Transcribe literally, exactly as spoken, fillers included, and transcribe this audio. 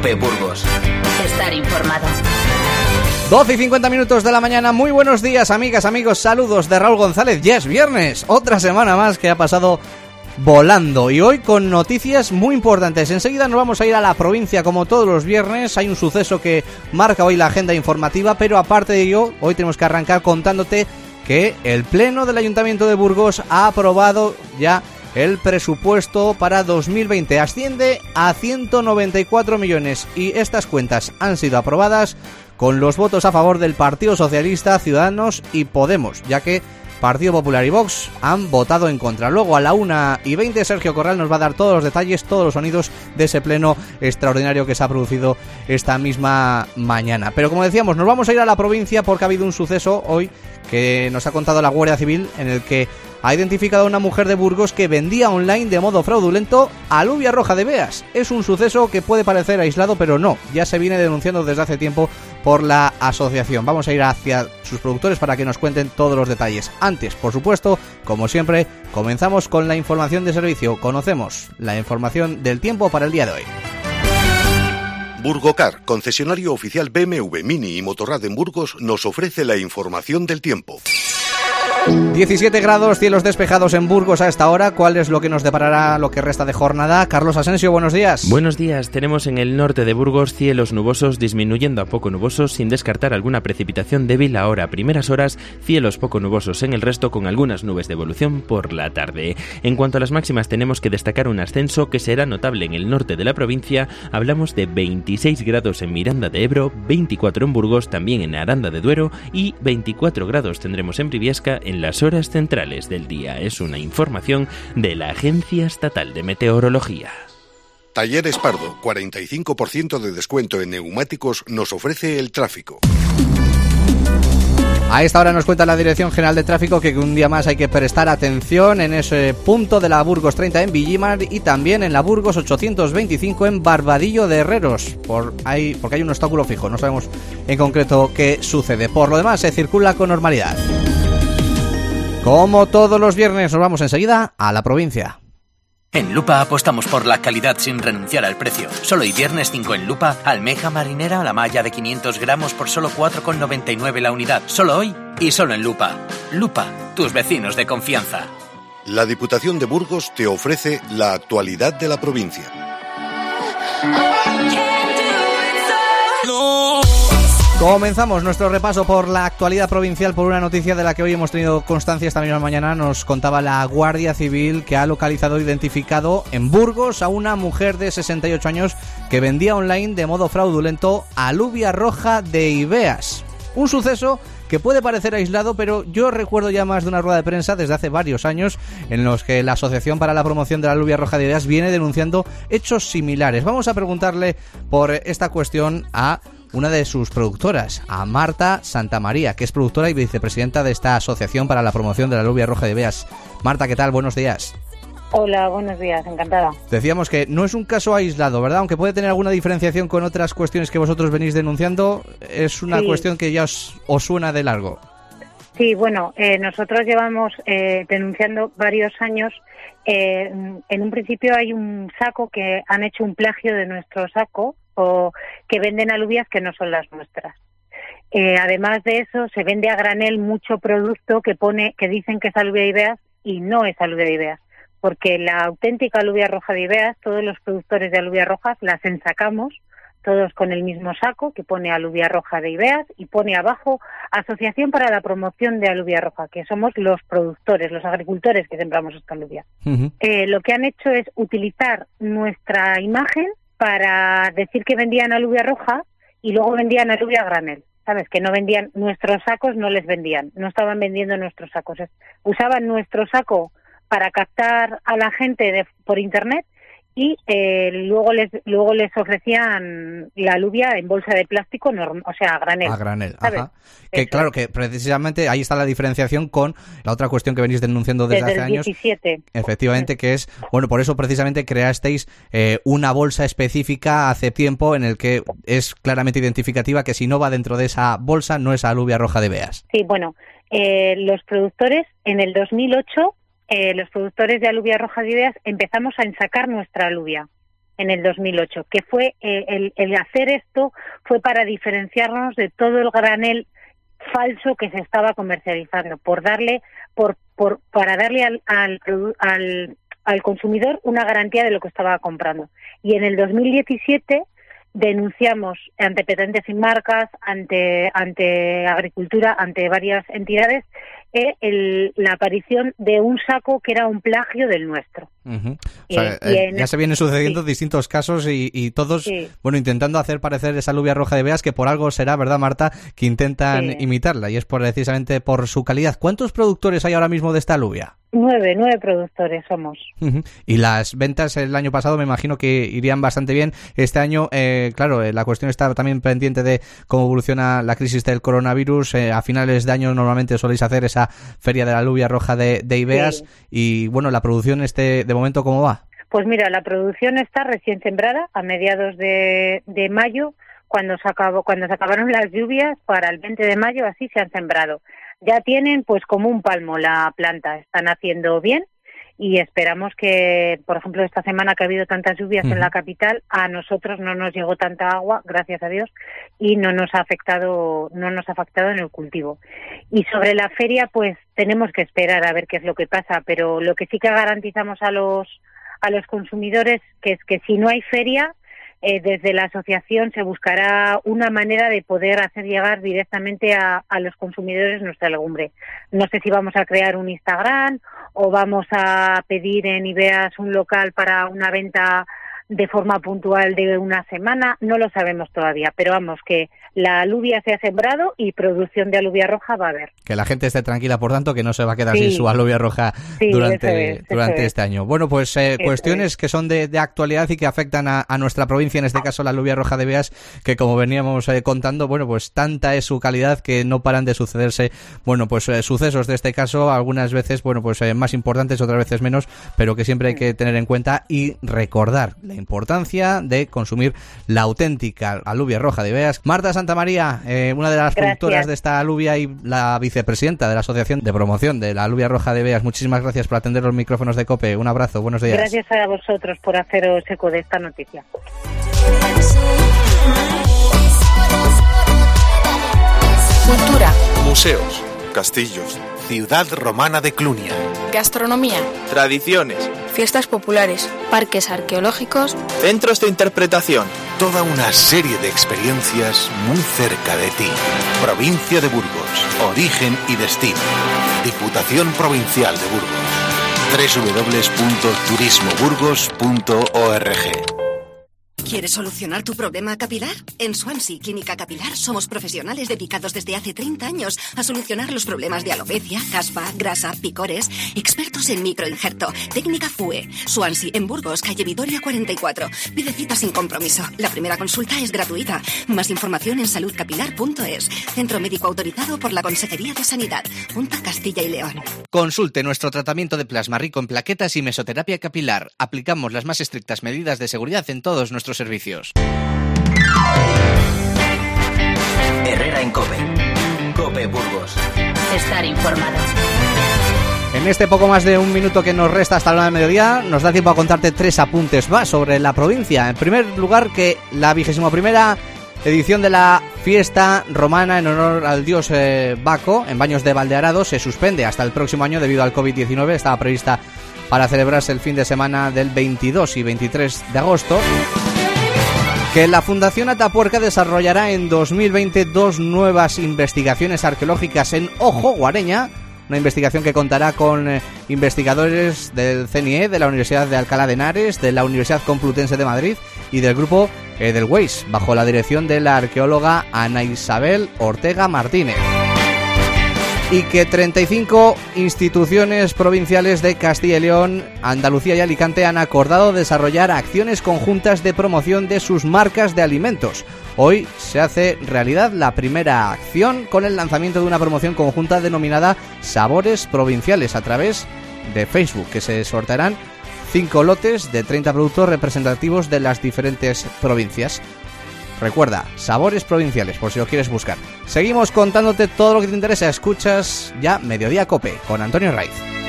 Cope Burgos. Estar informado. doce y cincuenta minutos de la mañana. Muy buenos días, amigas, amigos. Saludos de Raúl González. Ya es viernes. Otra semana más que ha pasado volando. Y hoy con noticias muy importantes. Enseguida nos vamos a ir a la provincia como todos los viernes. Hay un suceso que marca hoy la agenda informativa. Pero aparte de ello, hoy tenemos que arrancar contándote que el Pleno del Ayuntamiento de Burgos ha aprobado ya el presupuesto para dos mil veinte. Asciende a ciento noventa y cuatro millones y estas cuentas han sido aprobadas con los votos a favor del Partido Socialista, Ciudadanos y Podemos, ya que Partido Popular y Vox han votado en contra. Luego a la una y veinte Sergio Corral nos va a dar todos los detalles, todos los sonidos de ese pleno extraordinario que se ha producido esta misma mañana. Pero como decíamos, nos vamos a ir a la provincia porque ha habido un suceso hoy que nos ha contado la Guardia Civil en el que ha identificado a una mujer de Burgos que vendía online de modo fraudulento alubia roja de Beas. Es un suceso que puede parecer aislado, pero no, ya se viene denunciando desde hace tiempo por la asociación. Vamos a ir hacia sus productores para que nos cuenten todos los detalles. Antes, por supuesto, como siempre, comenzamos con la información de servicio. Conocemos la información del tiempo para el día de hoy. Burgocar, concesionario oficial B M W, Mini y Motorrad en Burgos, nos ofrece la información del tiempo. diecisiete grados, cielos despejados en Burgos a esta hora. ¿Cuál es lo que nos deparará lo que resta de jornada? Carlos Asensio, buenos días. Buenos días. Tenemos en el norte de Burgos cielos nubosos disminuyendo a poco nubosos sin descartar alguna precipitación débil ahora. Primeras horas, cielos poco nubosos en el resto con algunas nubes de evolución por la tarde. En cuanto a las máximas, tenemos que destacar un ascenso que será notable en el norte de la provincia. Hablamos de veintiséis grados en Miranda de Ebro, veinticuatro en Burgos, también en Aranda de Duero y veinticuatro grados tendremos en Briviesca en las horas centrales del día. Es una información de la Agencia Estatal de Meteorología. Talleres Pardo, cuarenta y cinco por ciento de descuento en neumáticos, nos ofrece el tráfico. A esta hora nos cuenta la Dirección General de Tráfico que un día más hay que prestar atención en ese punto de la Burgos treinta en Villimar y también en la Burgos ochocientos veinticinco en Barbadillo de Herreros, por ahí, porque hay un obstáculo fijo, no sabemos en concreto qué sucede. Por lo demás, se circula con normalidad. Como todos los viernes, nos vamos enseguida a la provincia. En Lupa apostamos por la calidad sin renunciar al precio. Solo hoy viernes cinco en Lupa, almeja marinera a la malla de quinientos gramos por solo cuatro con noventa y nueve la unidad. Solo hoy y solo en Lupa. Lupa, tus vecinos de confianza. La Diputación de Burgos te ofrece la actualidad de la provincia. Comenzamos nuestro repaso por la actualidad provincial por una noticia de la que hoy hemos tenido constancia esta misma mañana. Nos contaba la Guardia Civil que ha localizado e identificado en Burgos a una mujer de sesenta y ocho años que vendía online de modo fraudulento alubia roja de Ibeas. Un suceso que puede parecer aislado, pero yo recuerdo ya más de una rueda de prensa desde hace varios años en los que la Asociación para la Promoción de la Alubia Roja de Ibeas viene denunciando hechos similares. Vamos a preguntarle por esta cuestión a una de sus productoras, a Marta Santamaría, que es productora y vicepresidenta de esta Asociación para la Promoción de la Alubia Roja de Ibeas. Marta, ¿qué tal? Buenos días. Hola, buenos días, encantada. Decíamos que no es un caso aislado, ¿verdad? Aunque puede tener alguna diferenciación con otras cuestiones que vosotros venís denunciando, es una sí. cuestión que ya os, os suena de largo. Sí, bueno, eh, nosotros llevamos eh, denunciando varios años. Eh, en un principio hay un saco que han hecho un plagio de nuestro saco, o que venden alubias que no son las nuestras. Eh, además de eso, se vende a granel mucho producto que pone que dicen que es alubia de Ibeas y no es alubia de Ibeas, porque la auténtica alubia roja de Ibeas, todos los productores de alubia rojas las ensacamos, todos con el mismo saco que pone alubia roja de Ibeas y pone abajo Asociación para la Promoción de Alubia Roja, que somos los productores, los agricultores que sembramos esta alubia. Uh-huh. Eh, lo que han hecho es utilizar nuestra imagen para decir que vendían alubia roja y luego vendían alubia a granel, ¿sabes? Que no vendían nuestros sacos, no les vendían, no estaban vendiendo nuestros sacos. Usaban nuestro saco para captar a la gente de, por internet y eh, luego les luego les ofrecían la alubia en bolsa de plástico, norm, o sea, a granel. A granel, ¿sabes? Ajá. Que claro, que precisamente ahí está la diferenciación con la otra cuestión que venís denunciando desde, desde hace años. diecisiete. Efectivamente, que es, bueno, por eso precisamente creasteis eh, una bolsa específica hace tiempo en el que es claramente identificativa que si no va dentro de esa bolsa no es alubia roja de Beas. Sí, bueno, eh, los productores en el dos mil ocho... Eh, los productores de alubia roja de Ibeas empezamos a ensacar nuestra alubia. en el dos mil ocho, que fue eh, el, el hacer esto fue para diferenciarnos de todo el granel falso que se estaba comercializando, por darle, por, por para darle al, al, al, al consumidor una garantía de lo que estaba comprando. Y en el dos mil diecisiete denunciamos ante Petentes sin Marcas, ante ante Agricultura, ante varias entidades, eh, el, la aparición de un saco que era un plagio del nuestro. Uh-huh. O sea, y, y eh, ya se vienen sucediendo sí. distintos casos y, y todos, sí. bueno, intentando hacer parecer esa alubia roja de Beas, que por algo será, ¿verdad, Marta?, que intentan sí. imitarla, y es por, precisamente por su calidad. ¿Cuántos productores hay ahora mismo de esta alubia? Nueve, nueve productores somos. Uh-huh. Y las ventas el año pasado me imagino que irían bastante bien. Este año, eh, claro, eh, la cuestión está también pendiente de cómo evoluciona la crisis del coronavirus. Eh, a finales de año normalmente soléis hacer esa feria de la alubia roja de, de Ibeas. Sí. Y bueno, la producción este de momento, ¿cómo va? Pues mira, la producción está recién sembrada a mediados de, de mayo, cuando se acabó, cuando se acabaron las lluvias, para el veinte de mayo así se han sembrado. Ya tienen pues como un palmo la planta, están haciendo bien y esperamos que, por ejemplo, esta semana que ha habido tantas lluvias uh-huh. en la capital, a nosotros no nos llegó tanta agua, gracias a Dios, y no nos ha afectado, no nos ha afectado en el cultivo. Y sobre la feria, pues tenemos que esperar a ver qué es lo que pasa, pero lo que sí que garantizamos a los a los consumidores que es que si no hay feria, Eh, desde la asociación se buscará una manera de poder hacer llegar directamente a, a los consumidores nuestra legumbre. No sé si vamos a crear un Instagram o vamos a pedir en Ibeas un local para una venta de forma puntual de una semana, no lo sabemos todavía, pero vamos, que la alubia se ha sembrado y producción de alubia roja va a haber. Que la gente esté tranquila, por tanto, que no se va a quedar sí. sin su alubia roja sí, durante, es, durante este año. Bueno, pues eh, cuestiones es. que son de, de actualidad y que afectan a, a nuestra provincia, en este caso la alubia roja de Beas, que como veníamos eh, contando, bueno, pues tanta es su calidad que no paran de sucederse, bueno, pues eh, sucesos de este caso, algunas veces, bueno, pues eh, más importantes, otras veces menos, pero que siempre hay que tener en cuenta y recordar la importancia de consumir la auténtica alubia roja de Beas. Marta Santamaría, eh, una de las gracias. productoras de esta alubia y la vicepresidenta de la Asociación de Promoción de la Alubia Roja de Beas, muchísimas gracias por atender los micrófonos de COPE. Un abrazo, buenos días. Gracias a vosotros por haceros eco de esta noticia. Cultura. Museos, castillos, ciudad romana de Clunia. Gastronomía. Tradiciones. Fiestas populares, parques arqueológicos, centros de interpretación. Toda una serie de experiencias muy cerca de ti. Provincia de Burgos, origen y destino. Diputación Provincial de Burgos. doble u doble u doble u punto turismo burgos punto org. ¿Quieres solucionar tu problema capilar? En Swansea Clínica Capilar somos profesionales dedicados desde hace treinta años a solucionar los problemas de alopecia, caspa, grasa, picores, expertos en microinjerto, técnica F U E. Swansea en Burgos, calle Vitoria cuarenta y cuatro. Pide cita sin compromiso. La primera consulta es gratuita. Más información en salud capilar punto es. Centro médico autorizado por la Consejería de Sanidad. Junta Castilla y León. Consulte nuestro tratamiento de plasma rico en plaquetas y mesoterapia capilar. Aplicamos las más estrictas medidas de seguridad en todos nuestros servicios. Herrera en COPE. COPE Burgos. Estar informado. En este poco más de un minuto que nos resta hasta la hora del mediodía, nos da tiempo a contarte tres apuntes más sobre la provincia. En primer lugar, que la vigésima primera edición de la fiesta romana en honor al dios eh, Baco en Baños de Valdearado se suspende hasta el próximo año debido al covid diecinueve. Estaba prevista para celebrarse el fin de semana del veintidós y veintitrés de agosto. Que la Fundación Atapuerca desarrollará en dos mil veinte dos nuevas investigaciones arqueológicas en Ojo, Guareña, una investigación que contará con eh, investigadores del C N I E, de la Universidad de Alcalá de Henares, de la Universidad Complutense de Madrid y del grupo eh, del Weiss, bajo la dirección de la arqueóloga Ana Isabel Ortega Martínez. Y que treinta y cinco instituciones provinciales de Castilla y León, Andalucía y Alicante han acordado desarrollar acciones conjuntas de promoción de sus marcas de alimentos. Hoy se hace realidad la primera acción con el lanzamiento de una promoción conjunta denominada Sabores Provinciales a través de Facebook, que se sortearán cinco lotes de treinta productos representativos de las diferentes provincias. Recuerda, Sabores Provinciales, por si lo quieres buscar. Seguimos contándote todo lo que te interesa. Escuchas ya Mediodía COPE con Antonio Raiz.